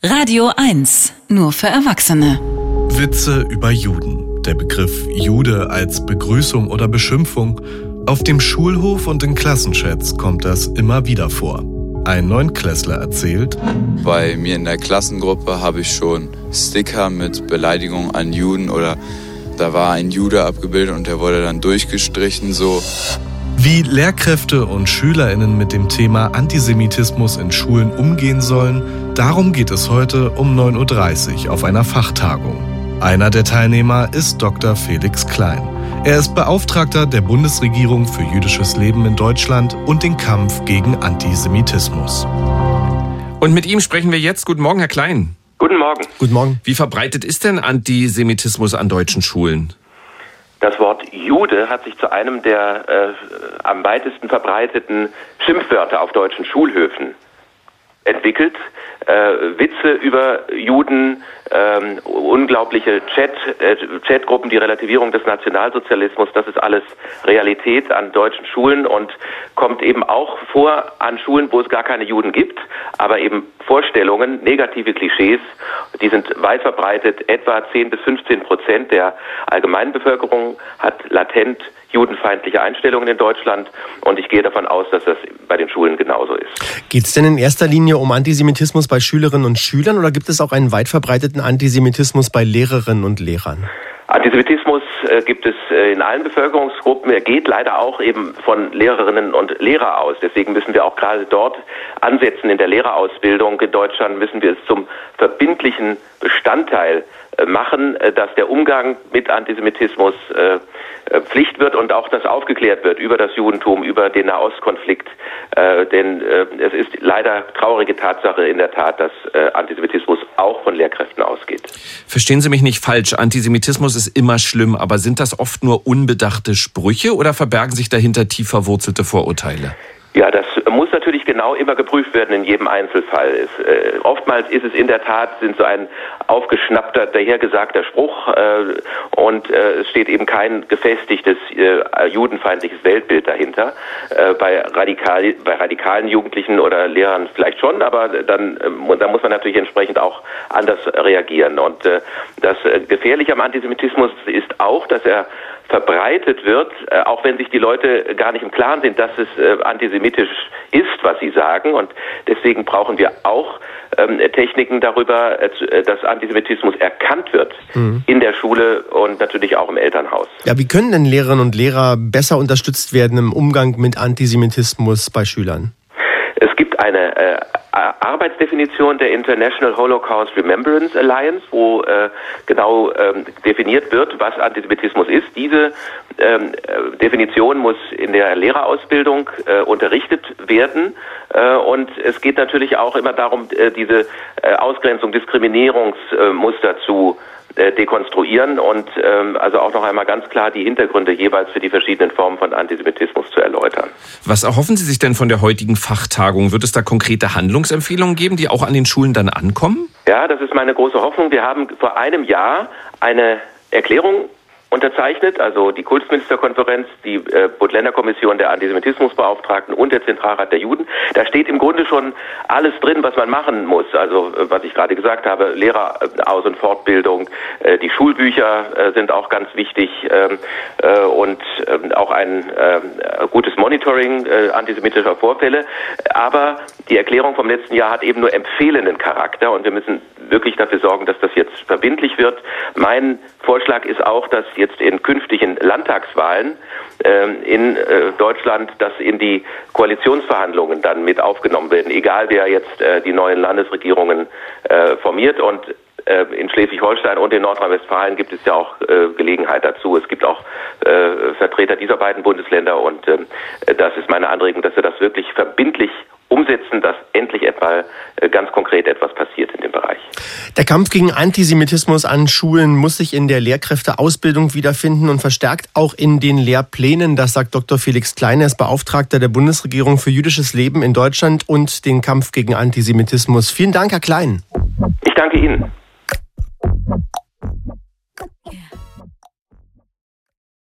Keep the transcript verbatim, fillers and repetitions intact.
Radio eins, nur für Erwachsene. Witze über Juden. Der Begriff Jude als Begrüßung oder Beschimpfung. Auf dem Schulhof und in Klassenchats kommt das immer wieder vor. Ein Neunklässler erzählt: Bei mir in der Klassengruppe habe ich schon Sticker mit Beleidigungen an Juden oder da war ein Jude abgebildet und der wurde dann durchgestrichen so. Wie Lehrkräfte und SchülerInnen mit dem Thema Antisemitismus in Schulen umgehen sollen, darum geht es heute um neun Uhr dreißig auf einer Fachtagung. Einer der Teilnehmer ist Doktor Felix Klein. Er ist Beauftragter der Bundesregierung für jüdisches Leben in Deutschland und den Kampf gegen Antisemitismus. Und mit ihm sprechen wir jetzt. Guten Morgen, Herr Klein. Guten Morgen. Guten Morgen. Wie verbreitet ist denn Antisemitismus an deutschen Schulen? Das Wort Jude hat sich zu einem der äh, am weitesten verbreiteten Schimpfwörter auf deutschen Schulhöfen entwickelt. Äh, Witze über Juden, ähm, unglaubliche Chat, äh, Chatgruppen, die Relativierung des Nationalsozialismus, das ist alles Realität an deutschen Schulen und kommt eben auch vor an Schulen, wo es gar keine Juden gibt, aber eben Vorstellungen, negative Klischees, die sind weit verbreitet. Etwa zehn bis fünfzehn Prozent der allgemeinen Bevölkerung hat latent judenfeindliche Einstellungen in Deutschland und ich gehe davon aus, dass das bei den Schulen genauso ist. Geht es denn in erster Linie um Antisemitismus bei Schülerinnen und Schülern oder gibt es auch einen weit verbreiteten Antisemitismus bei Lehrerinnen und Lehrern? Antisemitismus äh, gibt es äh, in allen Bevölkerungsgruppen. Er geht leider auch eben von Lehrerinnen und Lehrern aus. Deswegen müssen wir auch gerade dort ansetzen in der Lehrerausbildung. In Deutschland müssen wir es zum verbindlichen Bestandteil äh, machen, äh, dass der Umgang mit Antisemitismus äh, äh, Pflicht wird und auch, dass aufgeklärt wird über das Judentum, über den Nahostkonflikt. Äh, denn äh, es ist leider traurige Tatsache in der Tat, dass äh, Antisemitismus auch von Lehrkräften ausgeht. Verstehen Sie mich nicht falsch, Antisemitismus ist immer schlimm, aber sind das oft nur unbedachte Sprüche oder verbergen sich dahinter tief verwurzelte Vorurteile? Ja, das muss natürlich genau immer geprüft werden in jedem Einzelfall. Es, äh, oftmals ist es in der Tat, sind so ein aufgeschnappter, dahergesagter Spruch äh, und äh, es steht eben kein gefestigtes äh, judenfeindliches Weltbild dahinter. Äh, bei, radikal, bei radikalen Jugendlichen oder Lehrern vielleicht schon, aber dann äh, da muss man natürlich entsprechend auch anders reagieren. Und äh, das äh, Gefährliche am Antisemitismus ist auch, dass er verbreitet wird, äh, auch wenn sich die Leute gar nicht im Klaren sind, dass es äh, antisemitisch ist, was sie sagen. Und deswegen brauchen wir auch ähm, Techniken darüber, äh, dass Antisemitismus erkannt wird mhm. in der Schule und natürlich auch im Elternhaus. Ja, wie können denn Lehrerinnen und Lehrer besser unterstützt werden im Umgang mit Antisemitismus bei Schülern? Es gibt eine äh, Arbeitsdefinition der International Holocaust Remembrance Alliance, wo äh, genau ähm, definiert wird, was Antisemitismus ist. Diese ähm, Definition muss in der Lehrerausbildung äh, unterrichtet werden. Äh, und es geht natürlich auch immer darum, äh, diese äh, Ausgrenzung, Diskriminierungsmuster zu dekonstruieren und ähm, also auch noch einmal ganz klar die Hintergründe jeweils für die verschiedenen Formen von Antisemitismus zu erläutern. Was erhoffen Sie sich denn von der heutigen Fachtagung? Wird es da konkrete Handlungsempfehlungen geben, die auch an den Schulen dann ankommen? Ja, das ist meine große Hoffnung. Wir haben vor einem Jahr eine Erklärung unterzeichnet, also die Kultusministerkonferenz, die äh, Bund-Länder-Kommission der Antisemitismusbeauftragten und der Zentralrat der Juden. Da steht im Grunde schon alles drin, was man machen muss. Also äh, was ich gerade gesagt habe, Lehreraus- und Fortbildung, äh, die Schulbücher äh, sind auch ganz wichtig äh, äh, und äh, auch ein äh, gutes Monitoring äh, antisemitischer Vorfälle. Aber die Erklärung vom letzten Jahr hat eben nur empfehlenden Charakter und wir müssen wirklich dafür sorgen, dass das jetzt verbindlich wird. Mein Vorschlag ist auch, dass jetzt in künftigen Landtagswahlen äh, in äh, Deutschland das in die Koalitionsverhandlungen dann mit aufgenommen werden, egal wer jetzt äh, die neuen Landesregierungen äh, formiert. Und äh, in Schleswig-Holstein und in Nordrhein-Westfalen gibt es ja auch äh, Gelegenheit dazu. Es gibt auch äh, Vertreter dieser beiden Bundesländer und äh, das ist meine Anregung, dass wir das wirklich verbindlich umsetzen, dass endlich etwa ganz konkret etwas passiert in dem Bereich. Der Kampf gegen Antisemitismus an Schulen muss sich in der Lehrkräfteausbildung wiederfinden und verstärkt auch in den Lehrplänen. Das sagt Doktor Felix Klein, er ist Beauftragter der Bundesregierung für jüdisches Leben in Deutschland und den Kampf gegen Antisemitismus. Vielen Dank, Herr Klein. Ich danke Ihnen.